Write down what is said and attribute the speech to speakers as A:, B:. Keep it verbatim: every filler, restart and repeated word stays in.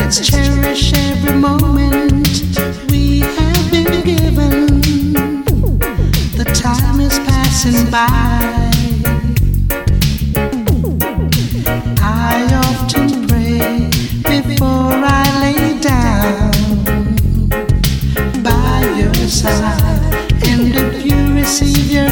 A: Let's cherish every moment we have been given. The time is passing by. I often pray before I lay down by your side, and if you receive your